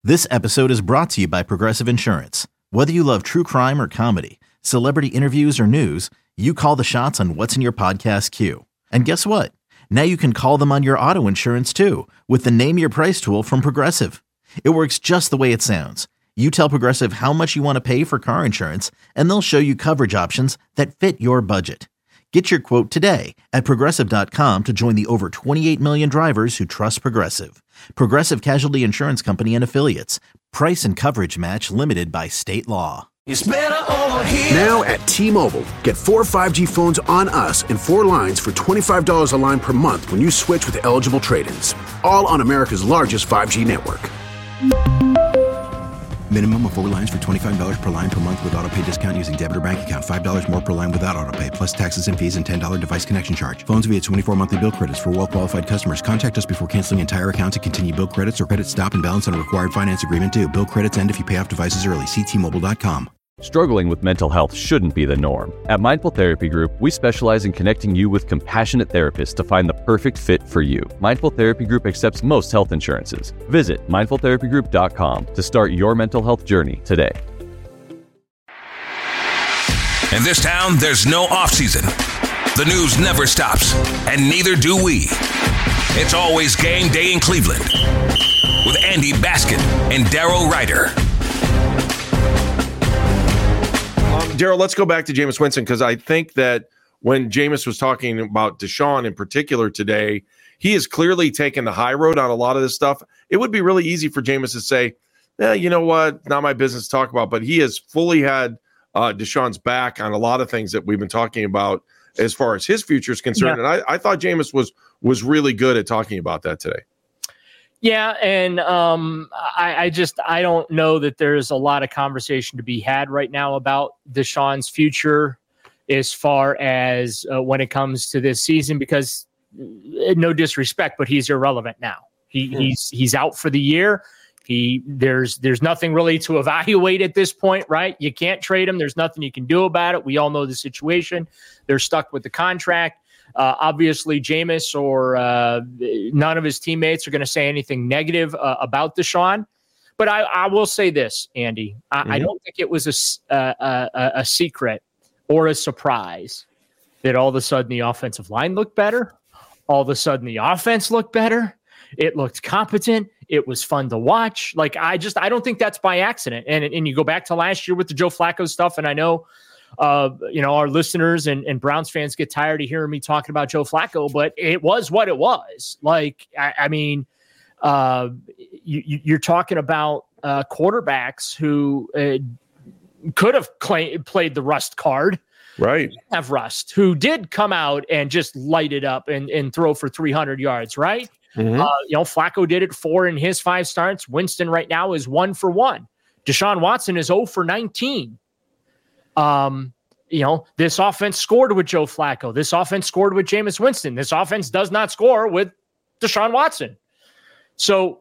This episode is brought to you by Progressive Insurance. Whether you love true crime or comedy, celebrity interviews or news, you call the shots on what's in your podcast queue. And guess what? Now you can call them on your auto insurance too with the Name Your Price tool from Progressive. It works just the way it sounds. You tell Progressive how much you want to pay for car insurance, and they'll show you coverage options that fit your budget. Get your quote today at Progressive.com to join the over 28 million drivers who trust Progressive. Progressive Casualty Insurance Company and Affiliates. Price and coverage match limited by state law. It's better over here. Now at T-Mobile, get 4 5G phones on us and 4 lines for $25 a line per month when you switch with eligible trade-ins. All on America's largest 5G network. Minimum of 4 lines for $25 per line per month with autopay discount using debit or bank account. $5 more per line without autopay, plus taxes and fees and $10 device connection charge. Phones via 24 monthly bill credits for well-qualified customers. Contact us before canceling entire account to continue bill credits or credit stop and balance on a required finance agreement due. Bill credits end if you pay off devices early. See T-Mobile.com. Struggling with mental health shouldn't be the norm. At Mindful Therapy Group, we specialize in connecting you with compassionate therapists to find the perfect fit for you. Mindful Therapy Group accepts most health insurances. Visit mindfultherapygroup.com to start your mental health journey today. In this town, there's no off-season. The news never stops, and neither do we. It's always game day in Cleveland with Andy Baskin and Daryl Ryder. Daryl, let's go back to Jameis Winston, because I think that when Jameis was talking about Deshaun in particular today, he has clearly taken the high road on a lot of this stuff. It would be really easy for Jameis to say, you know what, not my business to talk about, but he has fully had Deshaun's back on a lot of things that we've been talking about as far as his future is concerned. Yeah. And I thought Jameis was really good at talking about that today. Yeah, and I don't know that there's a lot of conversation to be had right now about Deshaun's future as far as when it comes to this season, because no disrespect, but he's irrelevant now. He's out for the year. There's nothing really to evaluate at this point, right? You can't trade him. There's nothing you can do about it. We all know the situation. They're stuck with the contract. Obviously, Jameis or none of his teammates are going to say anything negative about Deshaun. But I will say this, Andy. I don't think it was a secret or a surprise that all of a sudden the offensive line looked better. All of a sudden the offense looked better. It looked competent. It was fun to watch. Like, I don't think that's by accident. And you go back to last year with the Joe Flacco stuff, and I know our listeners and Browns fans get tired of hearing me talking about Joe Flacco, but it was what it was. Like, you're talking about quarterbacks who could have played the rust card, right? Have rust, who did come out and just light it up and throw for 300 yards, right? Mm-hmm. Flacco did it 4 in his 5 starts. Winston right now is 1 for 1. Deshaun Watson is 0 for 19. This offense scored with Joe Flacco. This offense scored with Jameis Winston. This offense does not score with Deshaun Watson. So,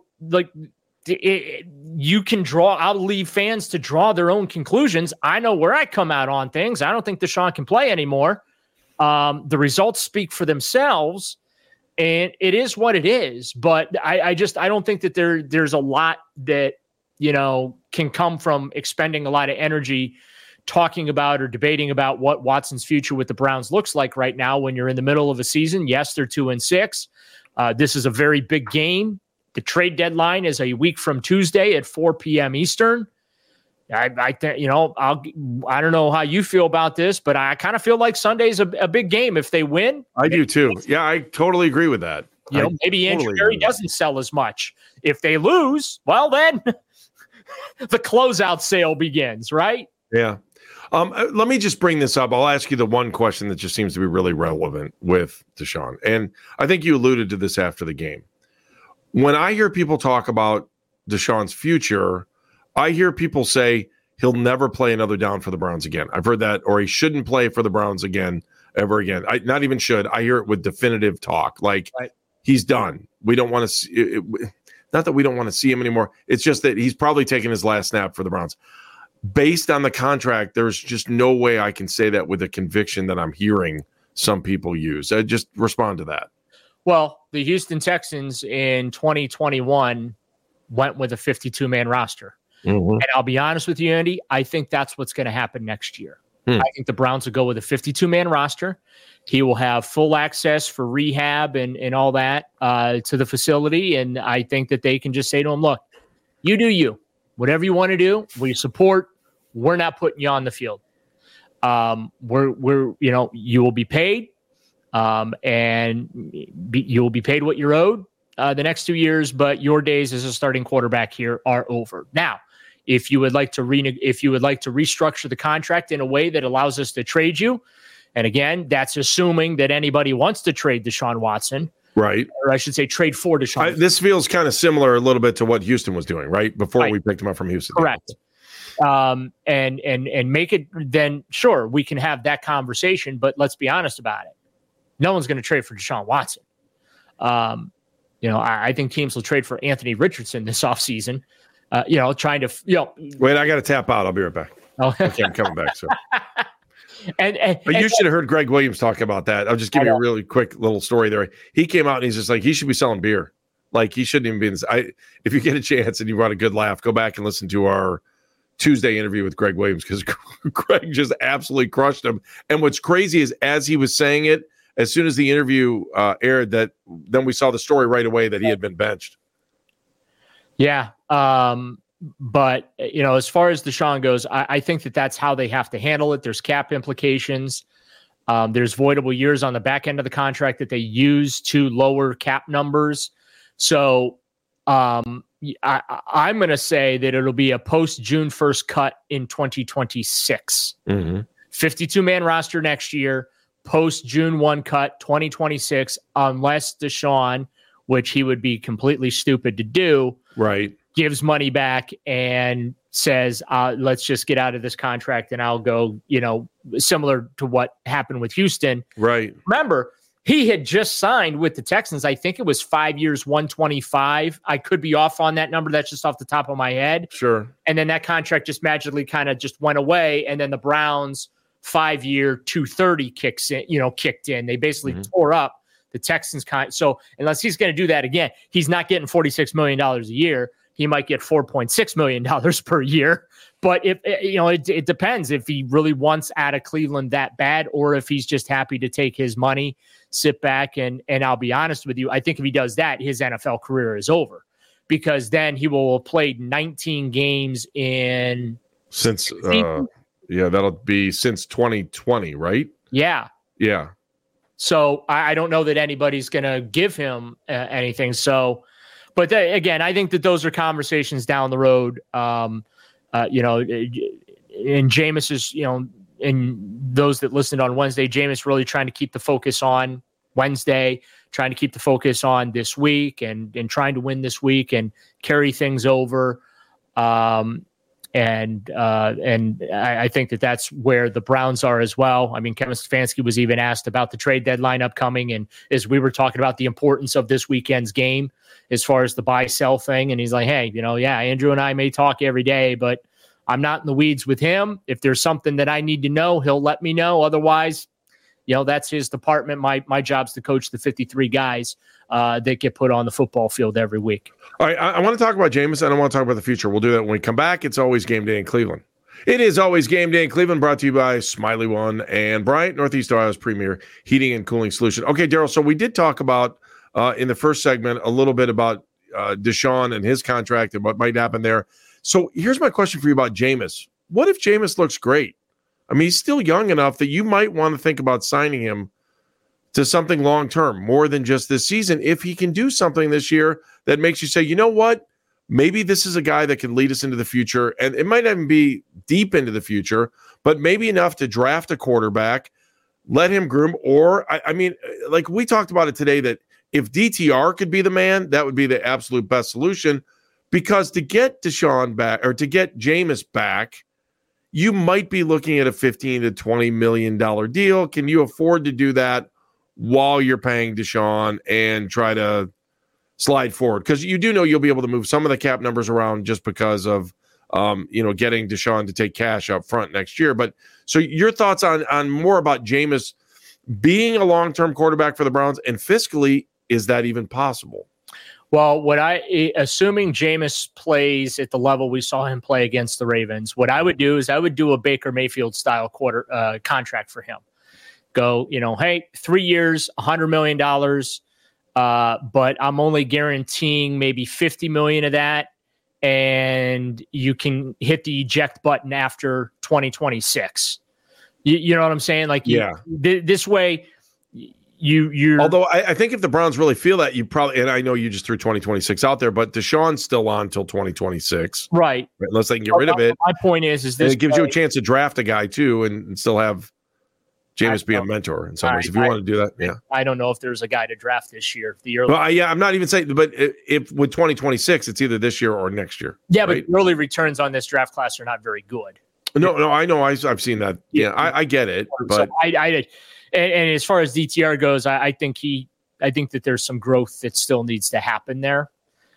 you can I'll leave fans to draw their own conclusions. I know where I come out on things. I don't think Deshaun can play anymore. The results speak for themselves, and it is what it is. But I don't think that there's a lot that, can come from expending a lot of energy talking about or debating about what Watson's future with the Browns looks like right now when you're in the middle of a season. Yes, they're 2-6. This is a very big game. The trade deadline is a week from Tuesday at 4 p.m. Eastern. I don't know how you feel about this, but I kind of feel like Sunday's a big game. If they win, I do too. Yeah, I totally agree with that. Maybe Andrew Berry doesn't sell as much. If they lose, well, then the closeout sale begins, right? Yeah. Let me just bring this up. I'll ask you the one question that just seems to be really relevant with Deshaun. And I think you alluded to this after the game. When I hear people talk about Deshaun's future, I hear people say he'll never play another down for the Browns again. I've heard that, or he shouldn't play for the Browns again, ever again. Not even should. I hear it with definitive talk. Like, right. He's done. We don't want to see it. Not that we don't want to see him anymore. It's just that he's probably taking his last snap for the Browns. Based on the contract, there's just no way I can say that with a conviction that I'm hearing some people use. Just respond to that. Well, the Houston Texans in 2021 went with a 52-man roster. Mm-hmm. And I'll be honest with you, Andy, I think that's what's going to happen next year. I think the Browns will go with a 52-man roster. He will have full access for rehab and all that to the facility. And I think that they can just say to him, look, you do you. Whatever you want to do, we support. We're not putting you on the field. You will be paid, and you will be paid what you're owed the next 2 years, but your days as a starting quarterback here are over. Now, if you would like to restructure the contract in a way that allows us to trade you, and again, that's assuming that anybody wants to trade Deshaun Watson, right? Or I should say, trade for Deshaun. This feels kind of similar a little bit to what Houston was doing, right? Before we picked him up from Houston, correct? And make it. Then sure, we can have that conversation, but let's be honest about it. No one's going to trade for Deshaun Watson. I think teams will trade for Anthony Richardson this offseason. Trying to, Wait, I got to tap out. I'll be right back. Oh. Okay, I'm coming back. So, but you should have heard Greg Williams talk about that. I'll just give you a really quick little story there. He came out and he's just like, he should be selling beer. Like he shouldn't even be in this. If you get a chance and you want a good laugh, go back and listen to our Tuesday interview with Greg Williams, because Greg just absolutely crushed him. And what's crazy is, as he was saying it, as soon as the interview aired, then we saw the story right away that he had been benched. Yeah. But, as far as Deshaun goes, I think that's how they have to handle it. There's cap implications. There's voidable years on the back end of the contract that they use to lower cap numbers. So I'm going to say that it'll be a post June 1st cut in 2026. 52-man roster next year, post June 1 cut 2026, unless Deshaun, which he would be completely stupid to do, right, gives money back and says, let's just get out of this contract and I'll go, similar to what happened with Houston. Right. Remember, he had just signed with the Texans. I think it was 5 years, 125. I could be off on that number. That's just off the top of my head. Sure. And then that contract just magically kind of just went away. And then the Browns 5-year 230 kicked in. They basically tore up the Texans. So unless he's going to do that again, he's not getting $46 million a year. He might get $4.6 million per year. But it depends if he really wants out of Cleveland that bad, or if he's just happy to take his money, sit back. And I'll be honest with you, I think if he does that, his NFL career is over, because then he will have played 19 games since that'll be since 2020, right? Yeah. Yeah. So I don't know that anybody's going to give him anything. So, but again, I think that those are conversations down the road. And Jameis is, and those that listened on Wednesday, Jameis really trying to keep the focus on Wednesday, trying to keep the focus on this week and trying to win this week and carry things over. And I think that that's where the Browns are as well. I mean, Kevin Stefanski was even asked about the trade deadline upcoming, and as we were talking about the importance of this weekend's game as far as the buy-sell thing, and he's like, hey, Andrew and I may talk every day, but I'm not in the weeds with him. If there's something that I need to know, he'll let me know. Otherwise, that's his department. My job's to coach the 53 guys that get put on the football field every week. All right, I want to talk about Jameis, and I want to talk about the future. We'll do that when we come back. It's always game day in Cleveland. It is always game day in Cleveland, brought to you by Smiley One and Bryant, Northeast Ohio's premier heating and cooling solution. Okay, Daryl, so we did talk about in the first segment a little bit about Deshaun and his contract and what might happen there. So here's my question for you about Jameis. What if Jameis looks great? I mean, he's still young enough that you might want to think about signing him to something long-term, more than just this season, if he can do something this year that makes you say, you know what, maybe this is a guy that can lead us into the future, and it might not even be deep into the future, but maybe enough to draft a quarterback, let him groom, or, I mean, like we talked about it today, that if DTR could be the man, that would be the absolute best solution, because to get Deshaun back, or to get Jameis back, you might be looking at a $15 to $20 million deal. Can you afford to do that while you're paying Deshaun and try to slide forward? Because you do know you'll be able to move some of the cap numbers around just because of getting Deshaun to take cash up front next year. But so your thoughts on more about Jameis being a long-term quarterback for the Browns, and fiscally, is that even possible? Well, assuming Jameis plays at the level we saw him play against the Ravens, what I would do is I would do a Baker Mayfield style contract for him. Go, hey, 3 years, $100 million, but I'm only guaranteeing maybe $50 million of that, and you can hit the eject button after 2026. You know what I'm saying? Like, this way. You Although I think if the Browns really feel that, you probably, and I know you just threw 2026 out there, but Deshaun's still on till 2026, right? Unless they can get rid of it. My point is this, and it gives you a chance to draft a guy too, and still have Jameis be a mentor in some ways. If you want to do that, I don't know if there's a guy to draft this year. I'm not even saying, but if with 2026, it's either this year or next year. Yeah, right? But early returns on this draft class are not very good. No, I know, I've seen that. Yeah, I get it, but so And as far as DTR goes, I think that there's some growth that still needs to happen there.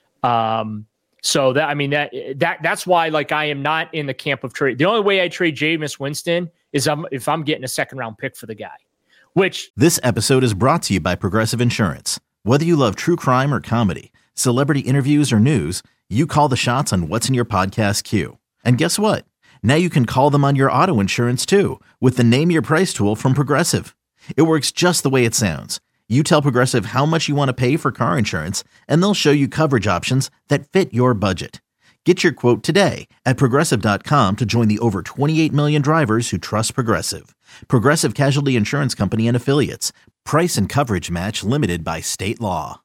So that's why, like, I am not in the camp of trade. The only way I trade Jameis Winston is if I'm getting a second round pick for the guy. This episode is brought to you by Progressive Insurance. Whether you love true crime or comedy, celebrity interviews or news, you call the shots on what's in your podcast queue. And guess what? Now you can call them on your auto insurance too with the Name Your Price tool from Progressive. It works just the way it sounds. You tell Progressive how much you want to pay for car insurance, and they'll show you coverage options that fit your budget. Get your quote today at Progressive.com to join the over 28 million drivers who trust Progressive. Progressive Casualty Insurance Company and Affiliates. Price and coverage match limited by state law.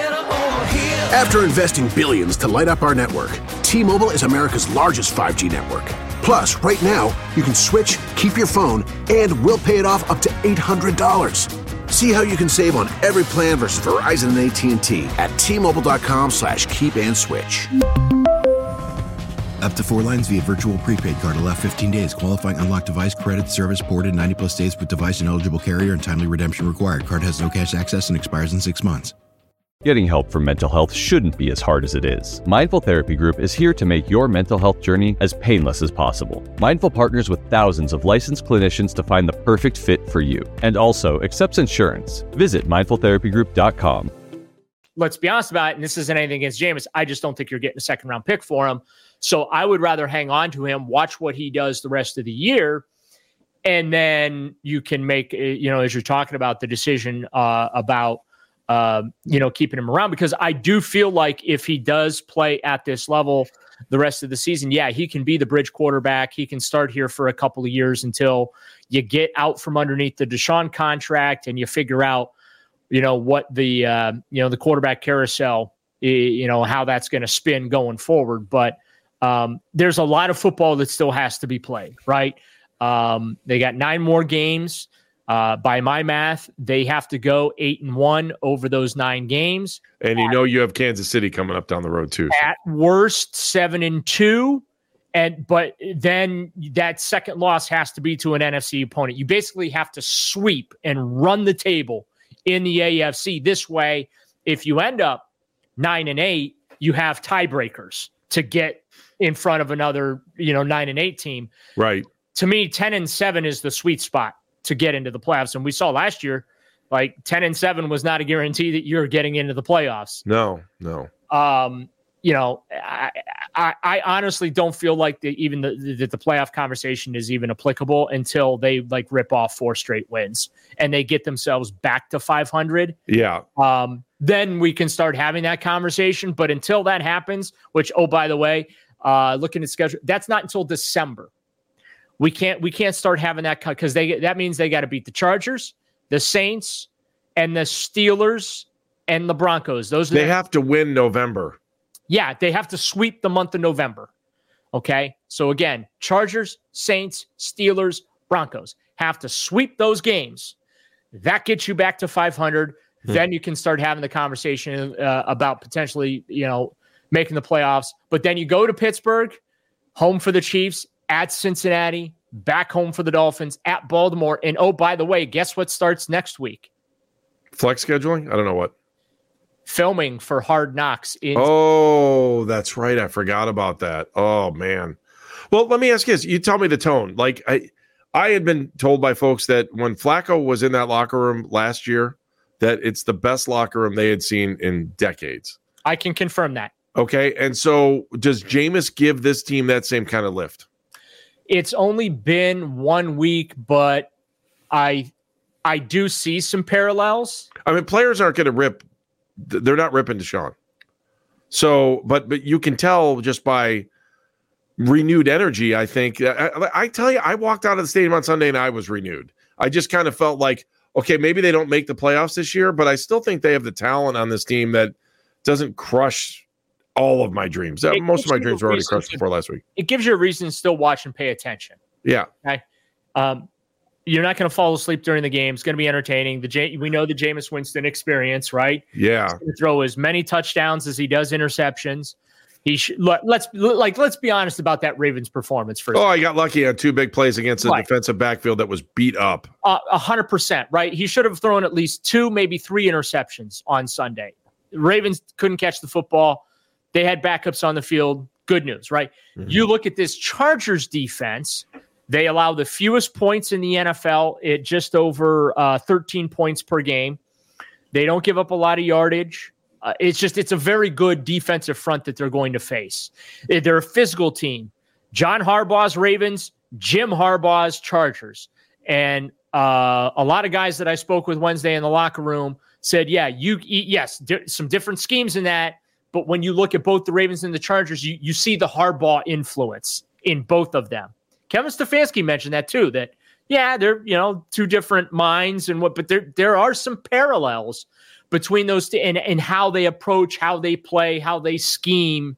After investing billions to light up our network, T-Mobile is America's largest 5G network. Plus, right now, you can switch, keep your phone, and we'll pay it off up to $800. See how you can save on every plan versus Verizon and AT&T at T-Mobile.com/keep-and-switch. Up to 4 lines via virtual prepaid card. Allow 15 days. Qualifying unlocked device credit service ported 90-plus days with device and eligible carrier and timely redemption required. Card has no cash access and expires in 6 months. Getting help for mental health shouldn't be as hard as it is. Mindful Therapy Group is here to make your mental health journey as painless as possible. Mindful partners with thousands of licensed clinicians to find the perfect fit for you, and also accepts insurance. Visit mindfultherapygroup.com. Let's be honest about it, and this isn't anything against Jameis. I just don't think you're getting a second round pick for him. So I would rather hang on to him, watch what he does the rest of the year, and then you can make, as you're talking about, the decision about keeping him around, because I do feel like if he does play at this level the rest of the season, he can be the bridge quarterback. He can start here for a couple of years until you get out from underneath the Deshaun contract and you figure out, what the quarterback carousel, how that's going to spin going forward. But there's a lot of football that still has to be played, right? They got 9 more games. By my math, they have to go 8-1 over those 9 games. And you have Kansas City coming up down the road too. At worst, 7-2. But then that second loss has to be to an NFC opponent. You basically have to sweep and run the table in the AFC. This way, if you end up 9-8, you have tiebreakers to get in front of another, 9-8 team. Right. To me, 10-7 is the sweet spot to get into the playoffs. And we saw last year, like 10-7 was not a guarantee that you're getting into the playoffs. No. I honestly don't feel like the playoff conversation is even applicable until they rip off 4 straight wins and they get themselves back to 500. Yeah. Then we can start having that conversation. But until that happens, which, by the way, looking at schedule, that's not until December. We can't start having that because that means they got to beat the Chargers, the Saints, and the Steelers and the Broncos. They have to win November. Yeah, they have to sweep the month of November. Okay, so again, Chargers, Saints, Steelers, Broncos have to sweep those games. That gets you back to 500. Then you can start having the conversation about potentially making the playoffs. But then you go to Pittsburgh, home for the Chiefs. At Cincinnati, back home for the Dolphins, at Baltimore. And, by the way, guess what starts next week? Flex scheduling? I don't know what. Filming for Hard Knocks. Oh, that's right. I forgot about that. Oh, man. Well, let me ask you this. You tell me the tone. Like, I had been told by folks that when Flacco was in that locker room last year, that it's the best locker room they had seen in decades. I can confirm that. Okay, and so does Jameis give this team that same kind of lift? It's only been 1 week, but I do see some parallels. I mean, players aren't going to rip. They're not ripping Deshaun. So, but you can tell just by renewed energy, I think. I tell you, I walked out of the stadium on Sunday and I was renewed. I just kind of felt like, okay, maybe they don't make the playoffs this year, but I still think they have the talent on this team that doesn't crush all of my dreams. Most of my dreams were already crushed before last week. It gives you a reason to still watch and pay attention. Yeah. Okay. You're not going to fall asleep during the game. It's going to be entertaining. We know the Jameis Winston experience, right? Yeah. He's going to throw as many touchdowns as he does interceptions. Let's be honest about that Ravens performance first. Oh, he got lucky on 2 big plays against a defensive backfield that was beat up. 100%, right? He should have thrown at least 2, maybe 3 interceptions on Sunday. The Ravens couldn't catch the football. They had backups on the field. Good news, right? Mm-hmm. You look at this Chargers defense. They allow the fewest points in the NFL at just over 13 points per game. They don't give up a lot of yardage. It's a very good defensive front that they're going to face. They're a physical team. John Harbaugh's Ravens, Jim Harbaugh's Chargers. And a lot of guys that I spoke with Wednesday in the locker room said, yes, some different schemes in that. But when you look at both the Ravens and the Chargers, you see the Harbaugh influence in both of them. Kevin Stefanski mentioned that too, that, they're, 2 different minds but there are some parallels between those two and how they approach, how they play, how they scheme,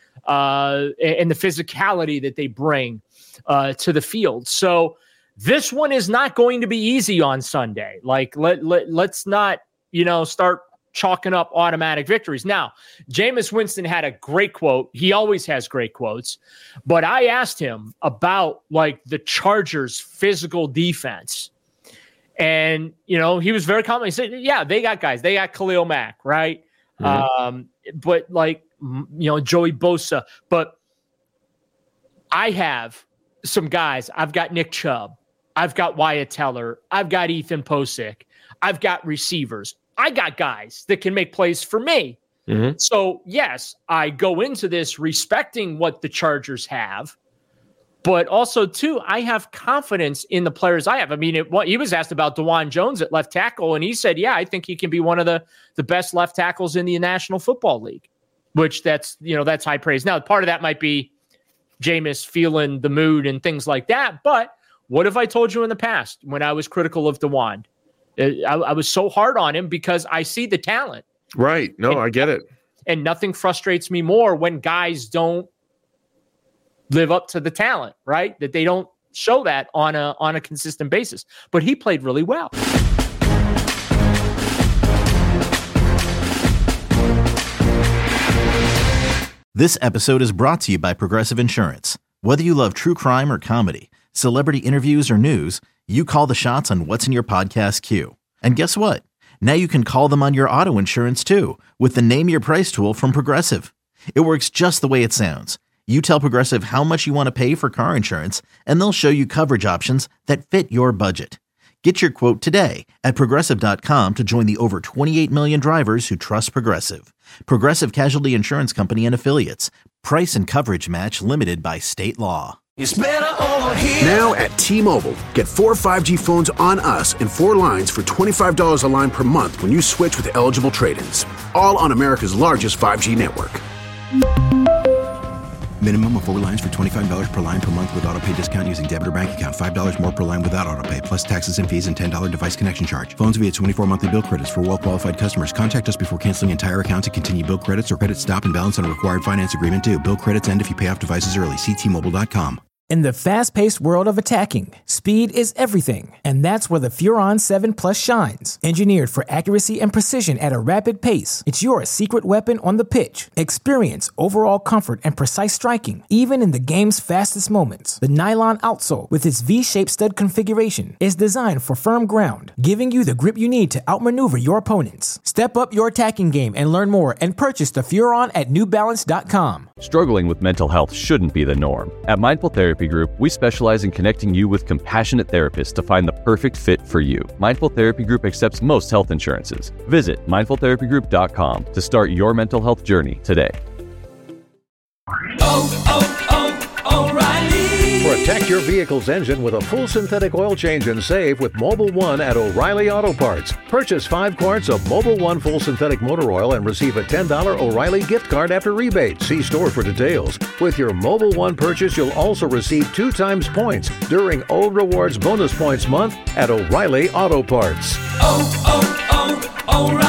and the physicality that they bring to the field. So this one is not going to be easy on Sunday. Like let's not, start chalking up automatic victories. Now, Jameis Winston had a great quote. He always has great quotes, but I asked him about the Chargers' physical defense. And, he was very confident. He said, they got guys. They got Khalil Mack, right? Mm-hmm. But Joey Bosa. But I have some guys. I've got Nick Chubb. I've got Wyatt Teller. I've got Ethan Posick. I've got receivers. I got guys that can make plays for me. Mm-hmm. So, yes, I go into this respecting what the Chargers have. But also, too, I have confidence in the players I have. I mean, he was asked about DeJuan Jones at left tackle, and he said, I think he can be one of the best left tackles in the National Football League, which that's high praise. Now, part of that might be Jameis feeling the mood and things like that. But what have I told you in the past when I was critical of DeJuan? I was so hard on him because I see the talent. Right. No, I get it. And nothing frustrates me more when guys don't live up to the talent, right? That they don't show that on a consistent basis. But he played really well. This episode is brought to you by Progressive Insurance. Whether you love true crime or comedy, celebrity interviews or news, you call the shots on what's in your podcast queue. And guess what? Now you can call them on your auto insurance too with the Name Your Price tool from Progressive. It works just the way it sounds. You tell Progressive how much you want to pay for car insurance, and they'll show you coverage options that fit your budget. Get your quote today at Progressive.com to join the over 28 million drivers who trust Progressive. Progressive Casualty Insurance Company and Affiliates. Price and coverage match limited by state law. It's better over here. Now at T-Mobile, get 4 5G phones on us and 4 lines for $25 a line per month when you switch with eligible trade-ins. All on America's largest 5G network. Minimum of 4 lines for $25 per line per month with autopay discount using debit or bank account. $5 more per line without autopay, plus taxes and fees and $10 device connection charge. Phones via 24 monthly bill credits for well-qualified customers. Contact us before canceling entire account to continue bill credits or credit stop and balance on a required finance agreement due. Bill credits end if you pay off devices early. See T-Mobile.com. In the fast-paced world of attacking, speed is everything, and that's where the Furon 7 Plus shines. Engineered for accuracy and precision at a rapid pace, it's your secret weapon on the pitch. Experience overall comfort and precise striking, even in the game's fastest moments. The nylon outsole, with its V-shaped stud configuration, is designed for firm ground, giving you the grip you need to outmaneuver your opponents. Step up your attacking game and learn more and purchase the Furon at NewBalance.com. Struggling with mental health shouldn't be the norm. At Mindful Therapy Therapy Group, we specialize in connecting you with compassionate therapists to find the perfect fit for you. Mindful Therapy Group accepts most health insurances. Visit mindfultherapygroup.com to start your mental health journey today. O'Reilly. Protect your vehicle's engine with a full synthetic oil change and save with Mobil 1 at O'Reilly Auto Parts. Purchase 5 quarts of Mobil 1 full synthetic motor oil and receive a $10 O'Reilly gift card after rebate. See store for details. With your Mobil 1 purchase, you'll also receive 2 times points during O Rewards Bonus Points Month at O'Reilly Auto Parts. O'Reilly.